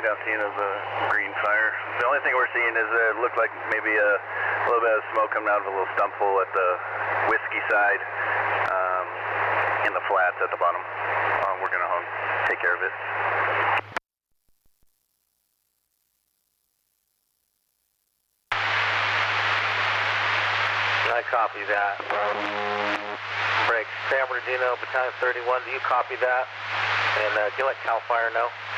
don't see any of the green fire. The only thing we're seeing is it looked like maybe a little bit of smoke coming out of a little stump hole at the whiskey side, in the flats at the bottom. We're going to take care of it. I copy that. Break. San Bernardino, Battalion 31, do you copy that? And can you let CAL FIRE know?